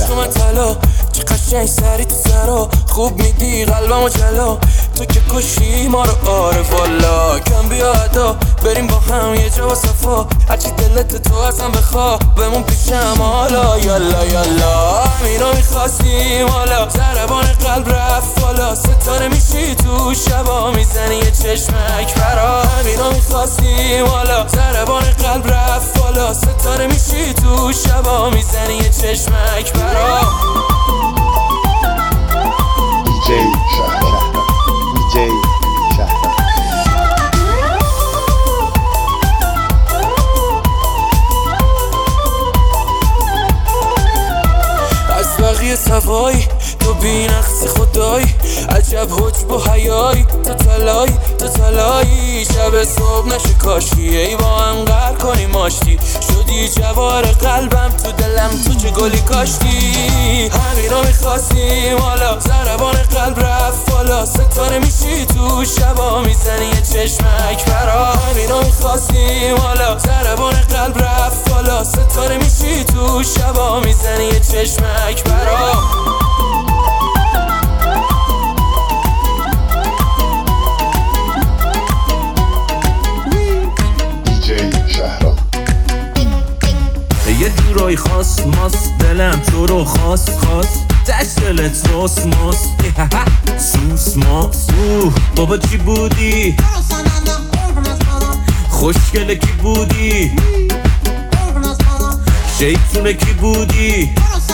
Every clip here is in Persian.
عشق من طلا چه قشنگ سری تو سرا خوب میدی قلبمو جلا تو که کشی ما رو آره والا کم بیا ادا بریم با هم یه جا و صفا هرچی دلت تو ازم بخوا بمون پیشم حالا یالا یالا همینو میخواستیم حالا ضربان قلب رفت بالا ستاره میشی تو شبا میزنی یه چشمک برا همینو میخواستیم حالا ضربان قلب رفت بالا ستاره میشی تو شبا میزنی یه چشمک برا DJ شهرام DJ شهرام از بقیه سوایی تو بی نقص خدایی عجب حجب و حیایی تو تلایی شب صبح نشه کاشی ای با هم قهر کنیم آشتی شدی جوار قلبم تو دلم تو چه گلی کاشتی همینو میخواستیم حالا ضربان قلب رفت بالا ستاره میشی تو شبا میزنی یه چشمک برا همینو میخواستیم حالا ضربان قلب رفت بالا ستاره میشی تو شبا میزنی یه چشمک برا یه جورایی خاص ماست دلم تو رو خواست تش دلت سوس ماست سوس ماست بابا چی بودی؟ خوشگله کی بودی؟ شیطونه کی بودی؟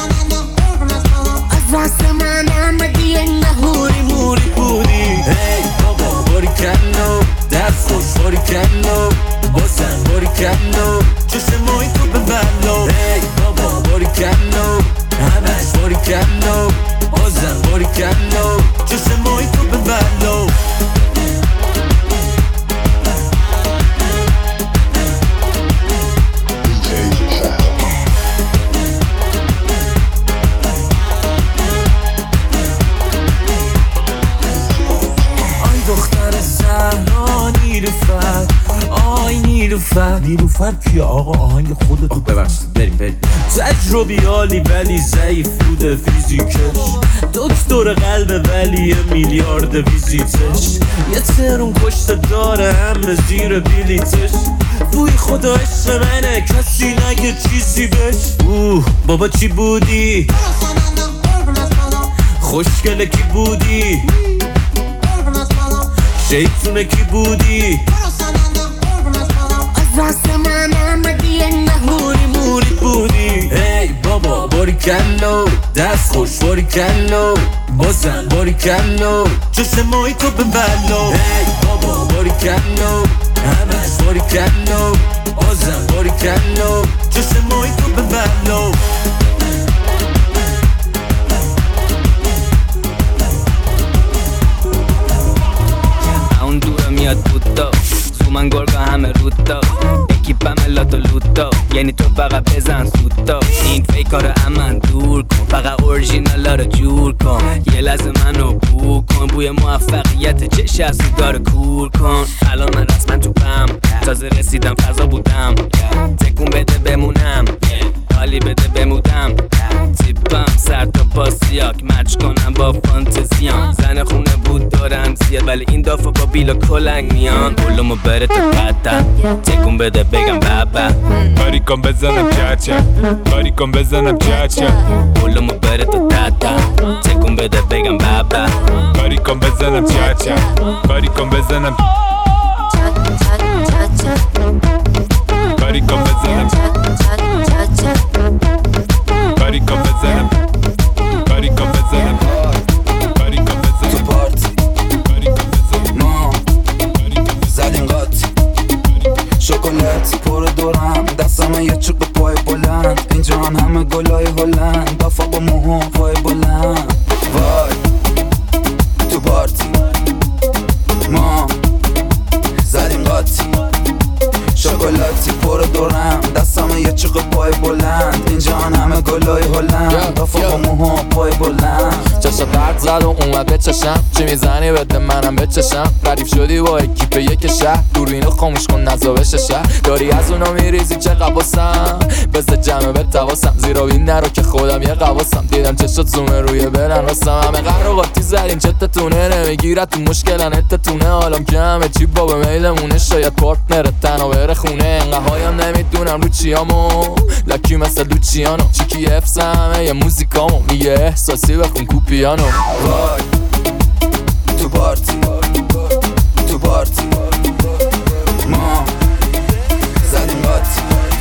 از راست من آمدی نهوری موری بودی هی بابا باری کلو دست خوش باری کلو بازم باری کلو چشمای تو به بلو هی بابا باری کلو همش باری کلو بازم باری کلو چشمای تو به بلو نیلوفر کیه آقا آهنگ خودتو ببخشید بریم تجربیالی ولی ضعیف بوده فیزیکش دکتر قلب ولی 1 میلیارد ویزیتش یه ترون کشته داره همه زیر بلیتش بوی خدا عشق منه کسی نگه چیزی بش بابا چی بودی؟ خوشگله کی بودی؟ شیطونه کی بودی؟ راست من آمدی نهوری موری بودی هی بابا باری کلو دست خوش باری کلو بازم باری کلو چشمای تو به بلو هی بابا باری کلو همش باری کلو بازم باری کلو چشمای تو به بلو اون دوره میاد بودا من گرگا همه رودا اکیپم لاتو لوتا یعنی تو فقط بزن سوتا این فیکارو امن دور کن فقط اورژینالا رو جور کن یه لحظه منو بو کن بوی موفقیت چه شخصی داره کور کن الان من رسما تو پم تازه رسیدم فضا بودم تکون بده بمونم حالی بده بمودم تیپم سر تا پاسیاک مچ کنم با فانتزیان زن خونه بود دارم زیاد ولی این دافا با بیلا کلنگ میان بلومو بره تو قدم تکون بده بگم بابا باری کن بزنم چاچا باری کن بزنم چاچا بلومو بره تو قدم تکون بده بگم بابا باری کن بزنم چاچا باری کن بزنم باری کن بزنم باری کن بزنم باری کن بزنم باری کن بزنم تو پارتی ما زدیم قاطی شکلات پر دورم دستم یه چوب پای بلند اینجا همه گلای هلند دافا با موها پای بلند وای تو پارتی ما زدیم قاطی شکلاتی پر دورم دستم یه چوب پای بلند اینجا همه گلای هلند دافا با موها پای بلند چشا درد زد و اومد به چشم چی میزنی بده منم به چشم ردیف شدی با اکیپ یک شهر دوربینو خاموش کن نزاوش شهر داری از اونا میریزی چه قباسم بزد جمعه به تواسم زیرا این نرو که خودم یه قواسم دیدم چشات زومه روی برن راستم همه قهر زدیم چتتونه نمیگیرد تو مشکلن اتتونه حالم که همه چی با به میلمونه شاید پارتنرت تنها بره خونه انقه هایم نمیدونم رو چیامو لکی مثل لوچیانو چیکی افز همه یه موزیکامو میگه احساسی بخون کو پیانو وای تو پارتی تو پارتی ما زدیم باتی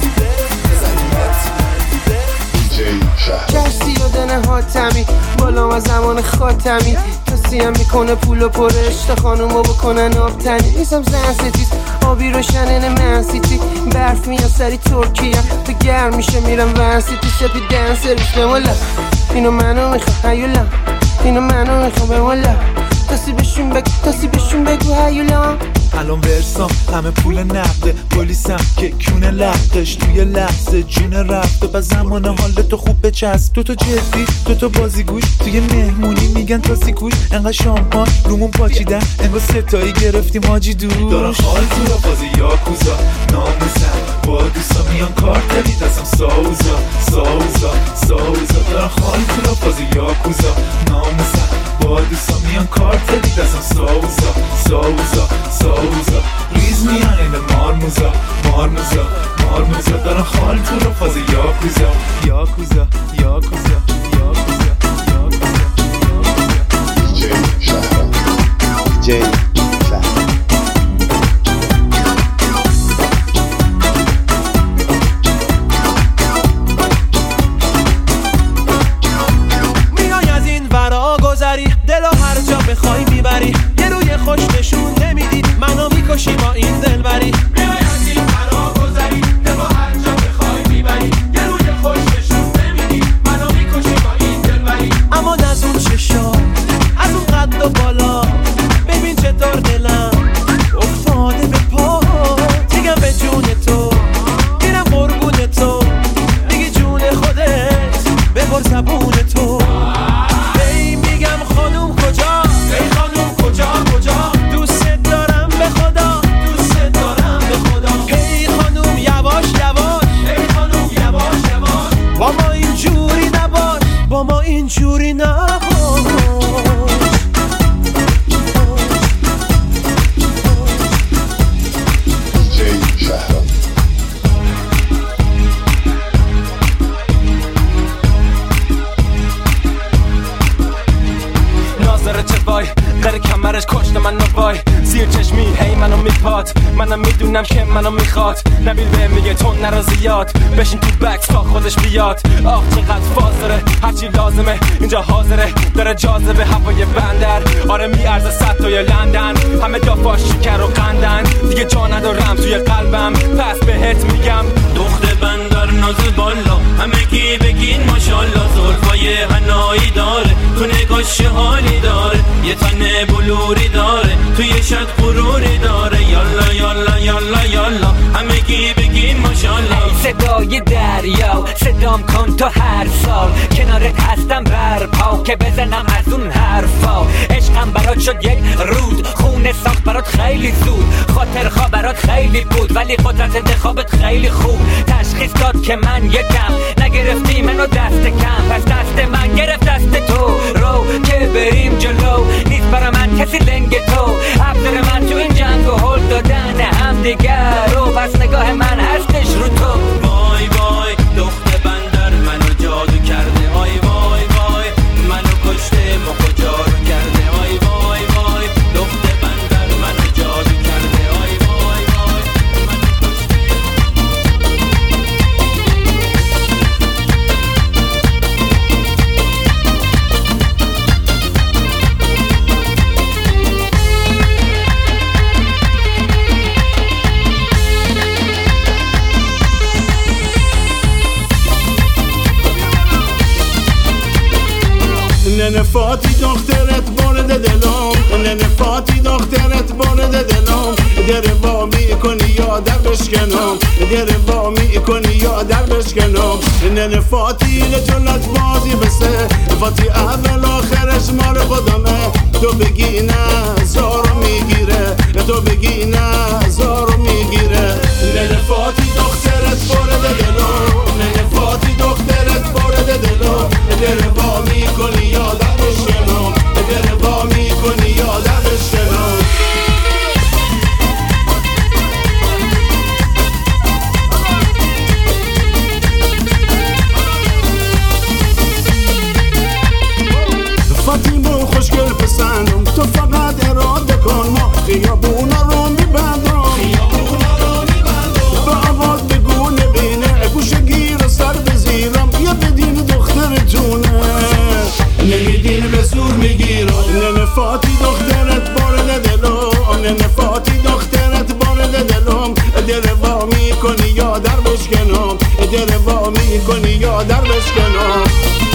کشتی و دنه حاتمی بالا و زمان خاتمی توصیم میکنه پول و پرش تا خانومو بکنن آبتنی نیستم زن ستیز آبی روشنن منسیتی برف میان سری ترکیه تو گرم میشه میرم ونسیتی سپی دنسرش به مولا اینو منو میخوام هیولا اینو منو میخوام به مولا تاسی بهشون بگو هیولا الان ورسام همه پول نقده پلیسم که کونه لختش توی لحظه جون رفته و زمان حالتو خوب بچسب تو جدی تو بازیگوش توی مهمونی میگن تاسی کوش انقدر شامپان رومون پاچیدن انگار ستایی گرفتیم حاجی دوش دارن خال تو را بازی یاکوزا ناموزن با دوستا میان کارتلی دستم ساوزا دارن خال تو را بازی یاکوزا ناموزن با دوستا میان کارتلی دستم ساوزا ریز میان این مارموزا دارن خال تو را فاز یاکوزا دیجی شهرام میای از این ورا گذری دلو هر جا بخوای میبری یه روی خوش نشون نمیدی منو میکشی با این دلبری میای از این ورا گذری دلو هر جا بخوای میبری یه روی خوش نشون نمیدی منو میکشی با این دلبری اما از اون چشا از اون قد و بالا ببین چطور دلم افتاده به پا دیگم به جون تو میرم قربون تو دیگه جون خودت ببر زبون تو اینجوری نباش دیجی شهرام ناظر چه وای غیر کمرش کشت من وای زیر چشمی هی منو میپاد منم میدونم که منو میخواد نبیل به میگه تو نرو زیاد بشین تو بکس تا خودش بیاد آخ چقدر فاز داره هرچی لازمه اینجا حاضره داره جاذبه هوای بندر آره میارزه 100 تا لندن همه دافاش شکر و قندن دیگه جا ندارم توی قلبم پس بهت میگم دخت بندر نازل بالا همه کی بگین ماشالله زلفای حنایی داره تو نگاش حالی داره یه تن بلوری داره توی شد غروری داره یالا همه کی بگین ماشالله صدای دریا صدام کن تو هر سال کنارت هستم برپا که بزنم از اون حرفا عشقم برات شد یک رود خونه ساخت برات خیلی زود خاطر خواب برات خیلی بود ولی قدرت انتخابت خیلی خوب تشخیص داد که من یکم نگرفتی منو دست کم پس دست من گرفت دست تو رو که بریم جلو نیست برا من کسی لنگ تو افسر من تو این جنگ و هل دادن هم دیگر رو پس نگاه من هستش رو تو وای دخت بندر منو جادو کرده وای منو کشته مخو جارو کرده وای دخت بندر منو جادو کرده وای منو نفاتی دخترت وارد دلم نفاتی دخترت وارد دلم در وا میکنی یا در بشکنم در وا میکنی یا در بشکنم نن فاتی لجلت بازی بسه فاتی اول آخرش مال خودمه تو بگی نه زارو میگیره تو بگی نه زارو میگیره نن فاتی دخترت بارد دلم نن فاتی دخترت بارد دلم در وا میکنی یا در بشکنم در وا میکنی یا در بشکنم فاطیمو خوشگل پسندم تو فقط اراده کن ما خیابونا رو میبندم به آواز بگو نبینه گوشه گیر سر بزیرم یا بدین دخترتونه نمیدین به زور میگیرم نن فاتی دخترت بارد دلم نن فاتی دخترت بارد دلم در وا میکنی یا در بشکنم در وا میکنی یا در بشکنم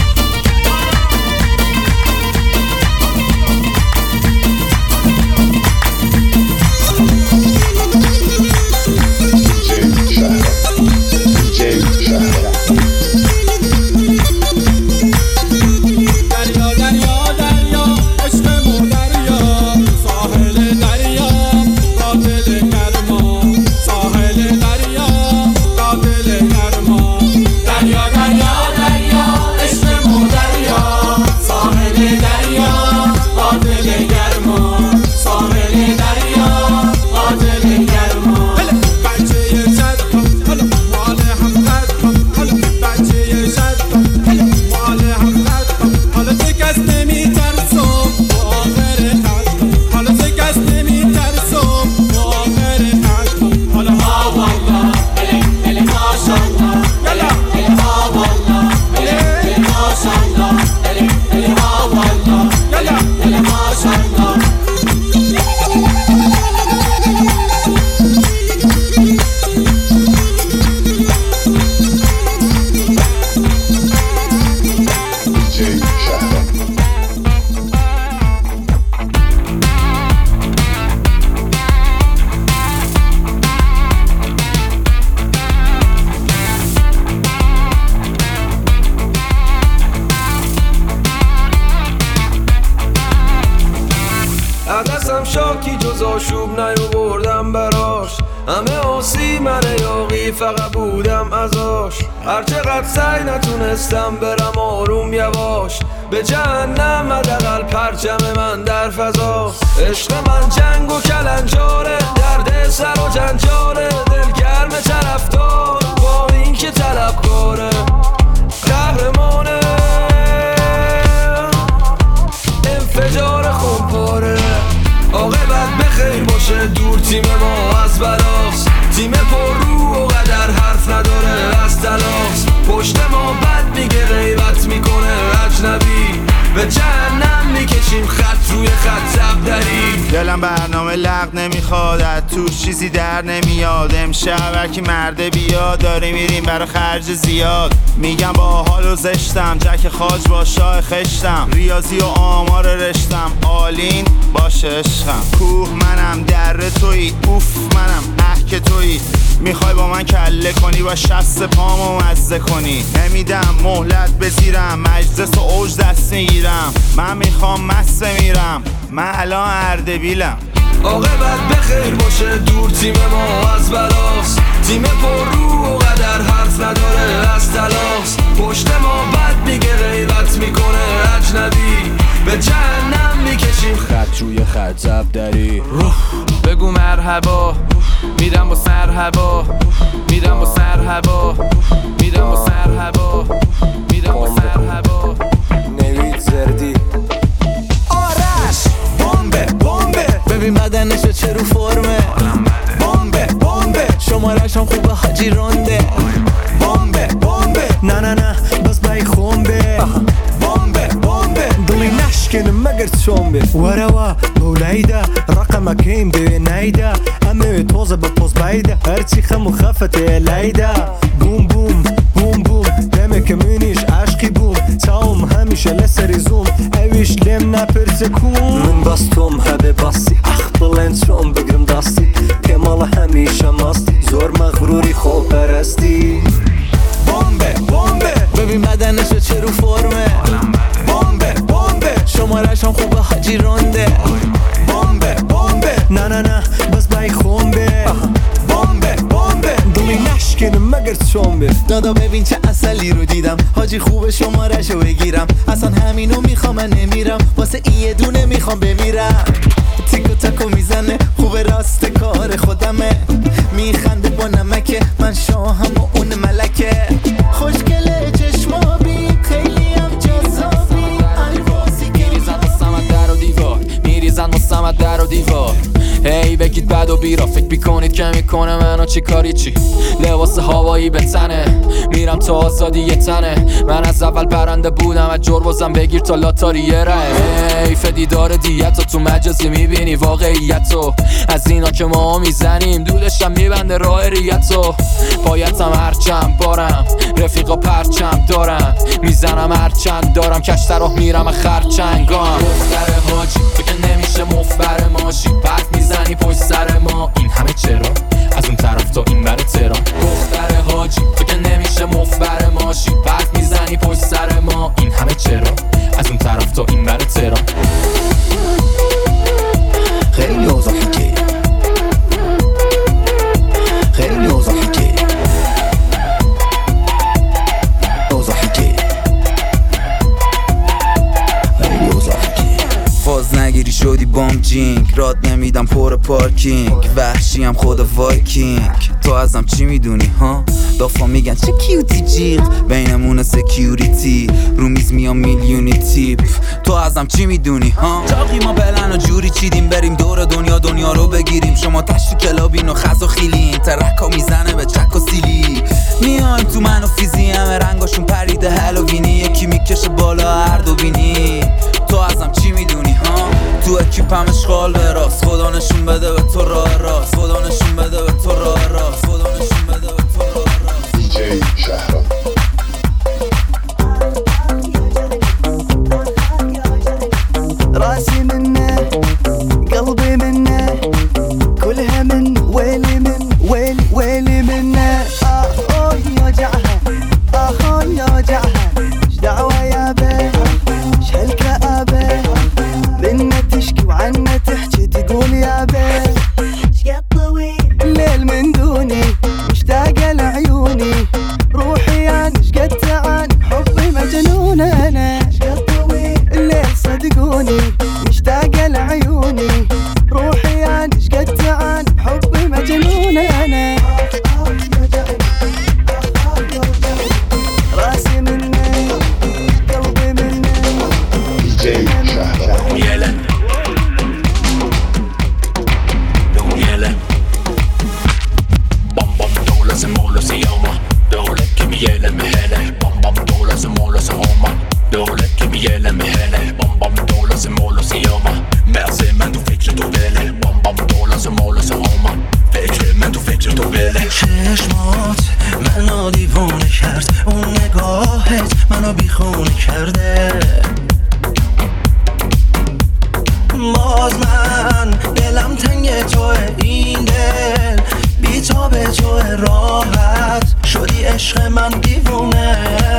دستم شاکی جز آشوب نیاوردم براش همه آسی من یاقی فقط بودم ازاش هرچقدر سعی نتونستم برم آروم یواش به جهنم حداقل پرچم من در فضاست عشق من جنگ و کلنجاره درد سر و جنجاره دلگرم طرفدار با این که طلبکاره قهرمانه انفجار خونپاره عاقبت بخیر باشه دور تیم ما از بلاست تیم پر رو و قدر حرف نداره از تلاست پشت ما بد میگه غیبت میکنه اجنبی به جهنم میکشیم خط روی خط زبدری دلم برنامه لغ نمیخواد از توش چیزی در نمیاد امشب هرکی مرده بیاد داری میریم برای خرج زیاد میگم با حال و زشتم جک خاج با شاه خشتم ریاضی و آمار رشتم آلین باشه عشقم کوه منم در تویی اوف منم که تویی میخوای با من کله کنی و شست پامو مزه کنی نمیدم مهلت بزیرم مجلس و اوج دست میگیرم من میخوام مست میرم من الان اردبیلم عاقبت بخیر باشه دور تیم ما از بلاست تیم پر رو و قدر حرف نداره از تلاست پشت ما بد میگه غیبت میکنه اجنبی به جهنم میکشیم خط روی خط زبدری بگو مرحبا میرم با سر هوا میرم با سر هوا میرم با سر هوا میرم با سر هوا نوید زردی آرش بمبه بمبه ببین بدنشو چه رو فرمه بمبه بمبه شمارش هم خوبه حاجی رونده بمبه بمبه نه نه نه بس بای خونبه بمبه بمبه دلی نشکنه مگر چومبه وروا بولیده رقمك این به نیده همه توزه به پوز بایده هرچی خمو خفته لیده بوم بوم بوم بوم دمه که منیش عشقی بوم تاوم همیش Düşele serizum Evişlim ne persekun Min bastom hebe basi Akhbalen çom bigrim dasti Kemala همیشه مستی زور مغروری خوب پرستی بمبه بمبه ببین بدنشو چه رو فرمه بمبه بمبه شمارش هم خوبه حاجی رونده بمبه بمبه نه نه نه بس بای خونبه بمبه بمبه دلی نشکنم مگر چونبه دادا ببین چه اصلی رو دیدم حاجی خوبه شمارشو بگیرم اصلا همینو میخوام من نمیرم واسه این یه دونه میخوام بمیرم تیکو تاکو میزنه خوبه راست کار خودمه میخنده با نمکه من شاهم و اون ملکه خوشگله چشمابی خیلی هم جذابی میریزن واسم در و دیوار میریزن واسم در و دیوار هی بگید بد و بیرا فکر بیکنید که میکنه منو چی کاری چی لباس هوایی به تنه میرم تا آزادی یه تنه من از اول برنده بودم از جربازم بگیر تا لاتاری یه ره حیف دیدار دیت تو مجازی میبینی واقعیتو از اینا که ما میزنیم دودشم میبنده راه ریتو پایتم هرچند بارم رفیقا پرچم دارم میزنم هرچند دارم کشتر راه میرم خرچنگام دختر حاجی تو که نمیشه مفبر ماشی بعد میزنی پشت سر ما این همه چرا از اون طرف تا این بر تهران دختر حاجی تو که نمیشه مفبر ماشی بعد میزنی پشت سر ما این همه چرا از اون طرف تا این بر تهران خیلی اوضاع حکیه خیلی اوضاع حکیه اوضاع حکیه خیلی اوضاع حکیه فاز نگیری شدی بام جینک راد نمیدم پر پارکینگ وحشی هم خود وایکینگ تو ازم چی میدونی ها دافا میگن چه کیوتی جیغ بینمون سکیوریتی رو میز میام میلیونی تیپ تو ازم چی میدونی ها چاقی ما بلن و جوری چیدیم بریم دور دنیا رو بگیریم شما تشتی کلابین و خز و خیلین ترکا میزنه به چک و سیلی میایم تو من و فیزی همه رنگاشون پریده هالووینی یکی میکشه بالا هر دو بینی تو ازم چی میدونی ها تو اکیپم اشغال به راست خدا نشون بده به تو راه راست خدا نشون بده به تو راه راست خدا نشون بده به تو راه راست دیجی شهرام راسي منه قلبي منه كلها من ويلي منه يوجعها يوجعها ايش دعوة يا بيه ايش هالكآبة منه تشكي وعنه تحكي تقول يا بيه شقد طويل ليل من دوني مشتاقة لعيوني روحي يعني شقد تعاني حبي مجنون انا شقد طويل الليل صدقوني مشتاقة لعيوني روحي يعني شقد تعاني حبي مجنون انا راسي مني قلبي مني دیجی شهرام يلا لو يلا بام بام دولة سمولة سيومة دولة كميالة مهالة بام بام دولة سمولة سهومة دولة كميالة مهالة بام بام دولة سمولة سيومة مرزي من تو فکر تو بله بام بام دولة سمولة سهومة فکر من تو فکر تو بله چشمات منو دیوونه کرد اون نگاهت منو بیخونه کرده باز من دلم تنگ توه این دل بی تا به توه راحت شدی عشق من دیوونه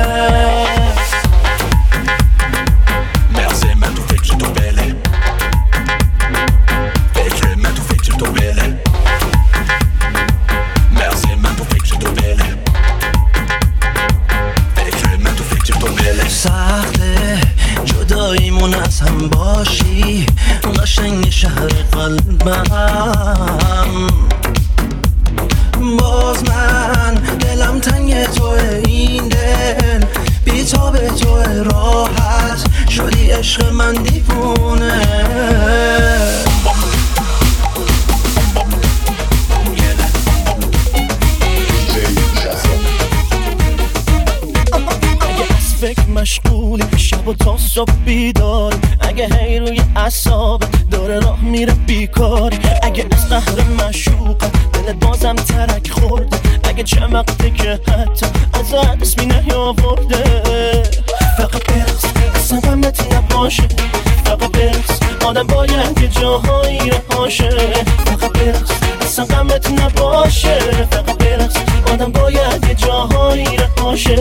مرزی من تو فکر تو بله فکر من تو فکر تو بله مرزی من تو فکر تو بله فکر من تو فکر تو بله سخته جداییمون از هم باشی قشنگ شهر قلبم باز من دلم تنگ توه این دل بی تا به توه راحت شدی عشق من دیوونه فکر مشغولی شب و تا صبح بیداری اگه هی روی اعصابت داره راه میره بیکاری اگه از قهر مشوقت دلت بازم ترک خورده اگه چند وقته که حتی از اسمی نیاورده فقط برقص اصلا غمت نباشه فقط برقص آدم باید یه جاهایی رهاشه فقط برقص اصلا غمت نباشه فقط برقص آدم باید یه جاهایی رهاشه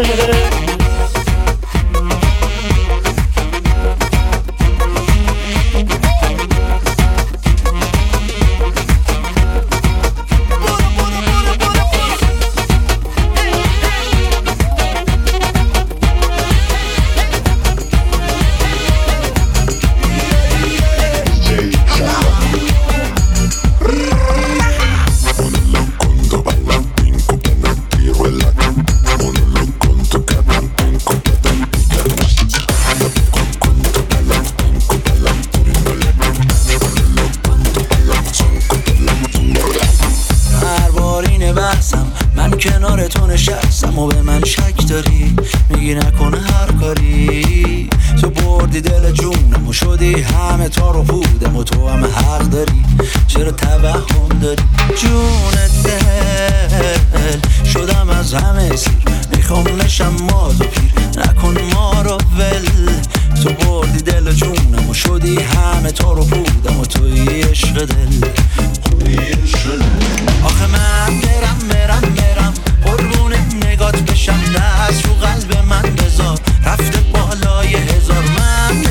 کنار تو نشستم و به من شک داری میگی نکنه هر کاری تو بردی دل جونم و شدی همه تا رو پودم و تو همه حق داری چرا توهم داری جونت دل شدم از همه سیر میخوام نشم ماز و پیر نکن ما رو ول تو بردی دل جونم و شدی همه تا رو پودم و توی عشق دل آخه من برم قربون نگات بشم دست رو قلب من بذار رفته بالای هزار من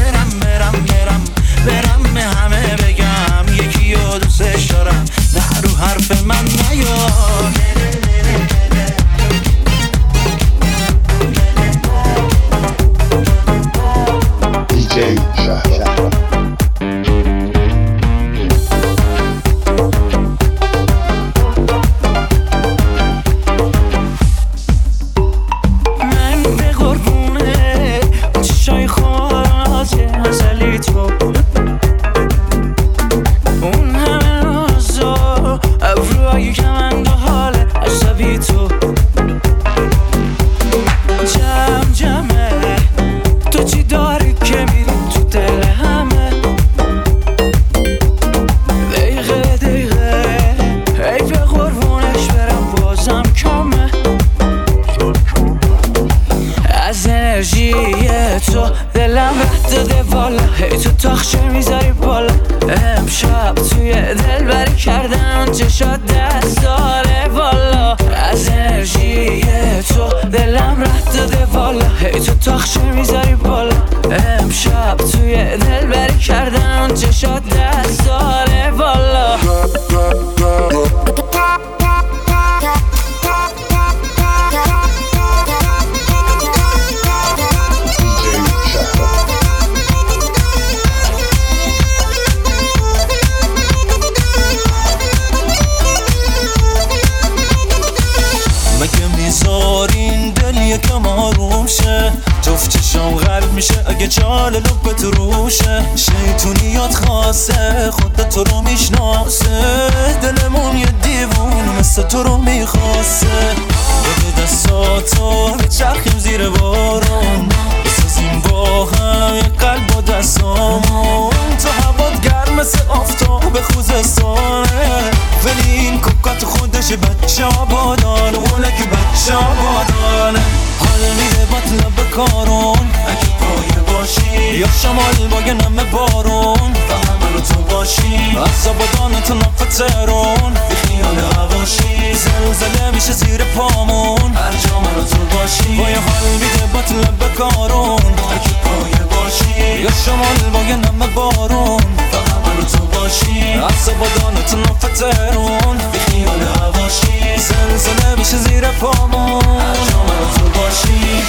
برم به همه بگم یکی رو دوستش دارم نه رو حرف من نیار دیجی شهرام تو دلم رد داده والا هی تو تاخچه میذاری بالا امشب توی دل بری کردم چشات دست داره والا از انرژی تو دلم رد داده والا هی تو تاخچه میذاری بالا امشب توی دل بری کردم چشات دست داره والا این دل یکم آروم شه جفت چشم غرب میشه اگه چال لبت روشه شیطونیات خاصه خودت تو رو میشناسه دلمون یه دیوون مثل تو رو میخواسته بده دستاتو بچرخیم زیر بارون بسازیم با هم یه قلب و دستامون تو هوات گرم مثل آفتاب خوزستانه ولی این کوکات خودش بچه آبادان اونه که بچه آبادانه حال میده باطلا به کارون اگه پایه باشی یا شمال با یه نمه بارون و همه رو تو باشی از آبادان تو نفت ترون بی خیال هواشی زلزله میشه زیر پامون هر جا من رو تو باشی با یه حال میده باطلا به کارون اگه پایه باشی یا شمال با یه نمه بارون و همه رو تو باشی از آبادان تو نفت ترون بی خیال هواشی زلزله میشه زیر پامون هر جا من رو تو باشی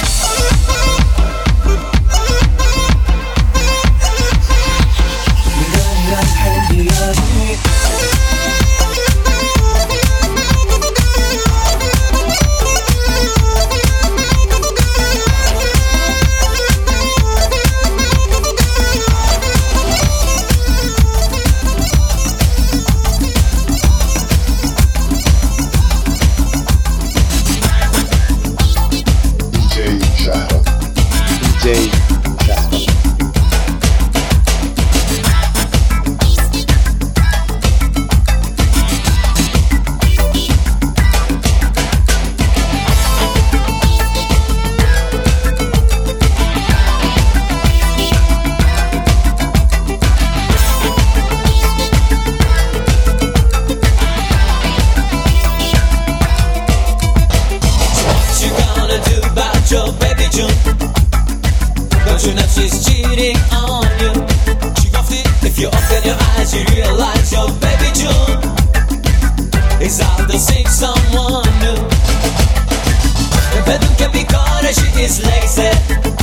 she is lazy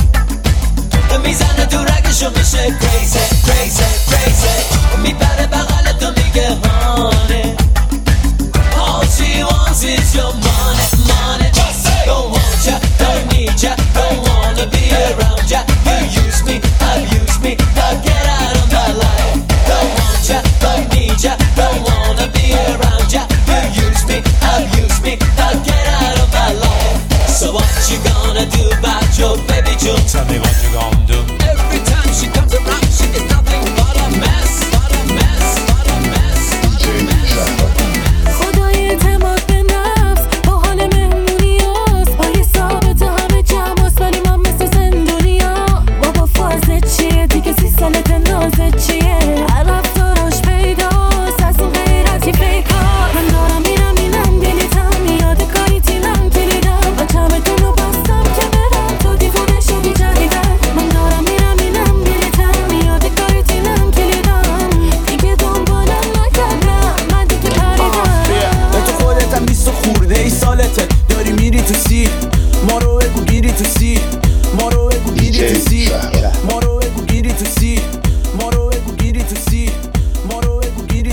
میزنه تو رگشو میشه crazy crazy crazy میپره بغل تو میگه هانه all she wants is your money money don't want ya don't need ya don't wanna be around ya you use me abuse me now get out of my life don't want ya don't need ya don't wanna be around ya you use me abuse me now get out of my life so what you gonna do about your baby June tell me what you gonna do every time she comes around she is nothing but a mess but a mess but a mess but a mess خدای اعتماد به نفس با حال مهمونیاست پای ثابت همه جمعاست ولی من مثل زندونیا بابا فازت چیه دیگه 30 سالت نازت چیه هر رفتاراش پیداست از اون غیرتی فیکار من دارم میرم اینم دلیتم میاد کاری تیلم کلیدم با چمدون رو بستم که برم تو دیوونه شدی جدیدم من دارم میرم اینم دلیتم میاد کاری تیلم کلیدم دیگه دنبالم نکردم من دیگه پریدم به تو خودتم 20 خورده ای سالته داری میری تو سیر ما رو بگو گیری تو سیر ما رو بگو گیری تو سیر